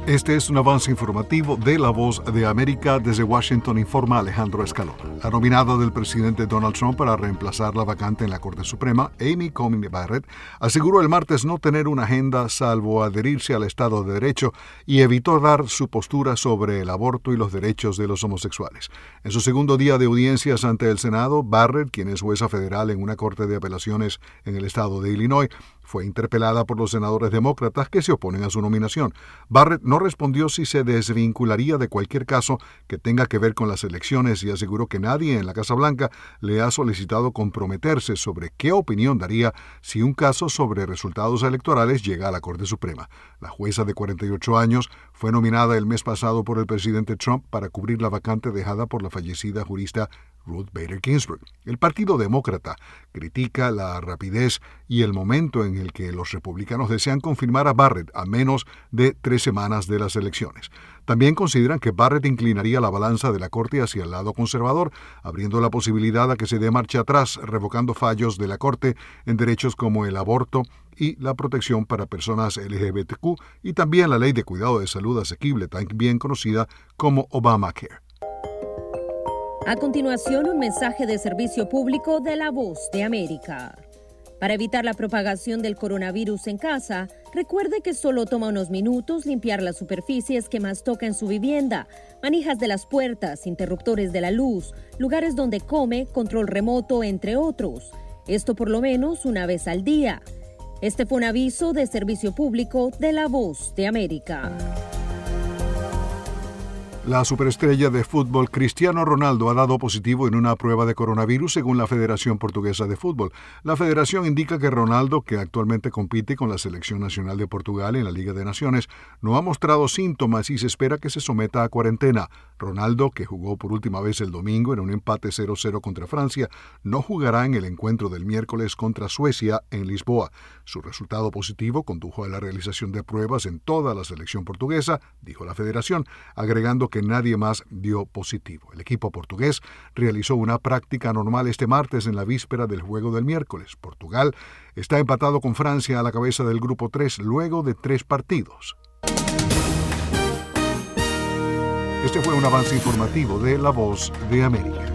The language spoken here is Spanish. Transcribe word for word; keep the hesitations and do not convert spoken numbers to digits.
Este es un avance informativo de La Voz de América. Desde Washington informa Alejandro Escalona. La nominada del presidente Donald Trump para reemplazar la vacante en la Corte Suprema, Amy Coney Barrett, aseguró el martes no tener una agenda salvo adherirse al Estado de Derecho y evitó dar su postura sobre el aborto y los derechos de los homosexuales. En su segundo día de audiencias ante el Senado, Barrett, quien es jueza federal en una corte de apelaciones en el estado de Illinois, fue interpelada por los senadores demócratas que se oponen a su nominación. Barrett no respondió si se desvincularía de cualquier caso que tenga que ver con las elecciones y aseguró que nadie en la Casa Blanca le ha solicitado comprometerse sobre qué opinión daría si un caso sobre resultados electorales llega a la Corte Suprema. La jueza de cuarenta y ocho años fue nominada el mes pasado por el presidente Trump para cubrir la vacante dejada por la fallecida jurista Ruth Bader Ginsburg. El Partido Demócrata critica la rapidez y el momento en el que los republicanos desean confirmar a Barrett a menos de tres semanas de las elecciones. También consideran que Barrett inclinaría la balanza de la Corte hacia el lado conservador, abriendo la posibilidad a que se dé marcha atrás, revocando fallos de la Corte en derechos como el aborto y la protección para personas L G B T Q y también la ley de cuidado de salud asequible, también conocida como Obamacare. A continuación, un mensaje de servicio público de La Voz de América. Para evitar la propagación del coronavirus en casa, recuerde que solo toma unos minutos limpiar las superficies que más toca en su vivienda, manijas de las puertas, interruptores de la luz, lugares donde come, control remoto, entre otros. Esto por lo menos una vez al día. Este fue un aviso de servicio público de La Voz de América. La superestrella de fútbol Cristiano Ronaldo ha dado positivo en una prueba de coronavirus según la Federación Portuguesa de Fútbol. La federación indica que Ronaldo, que actualmente compite con la Selección Nacional de Portugal en la Liga de Naciones, no ha mostrado síntomas y se espera que se someta a cuarentena. Ronaldo, que jugó por última vez el domingo en un empate cero cero contra Francia, no jugará en el encuentro del miércoles contra Suecia en Lisboa. Su resultado positivo condujo a la realización de pruebas en toda la selección portuguesa, dijo la federación, agregando que nadie más dio positivo. El equipo portugués realizó una práctica normal este martes en la víspera del juego del miércoles. Portugal está empatado con Francia a la cabeza del grupo tres luego de tres partidos. Este fue un avance informativo de La Voz de América.